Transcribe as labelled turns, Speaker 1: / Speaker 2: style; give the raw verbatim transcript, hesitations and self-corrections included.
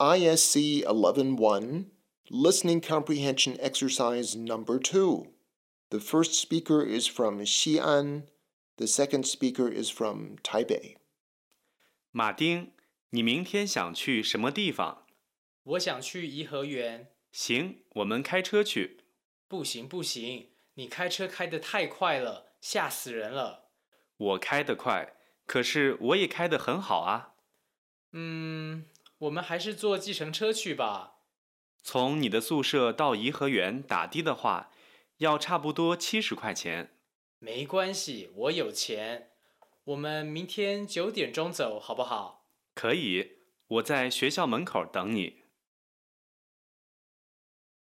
Speaker 1: I S C eleven one, Listening Comprehension Exercise Number two. The first speaker is from Xi'an. The second speaker is from Taipei.
Speaker 2: 马丁，你明天想去什么地方？
Speaker 3: 我想去颐和园。
Speaker 2: 行，我们开车去。
Speaker 3: 不行不行，你开车开得太快了，吓死人了。
Speaker 2: 我开得快，可是我也开得很好啊。
Speaker 3: 嗯，我们还是坐计程车去吧。
Speaker 2: 从你的宿舍到颐和园打的的话，要差不多七十块钱。
Speaker 3: 没关系，我有钱。我们明天九点钟走，好不好？
Speaker 2: 可以，我在学校门口等你。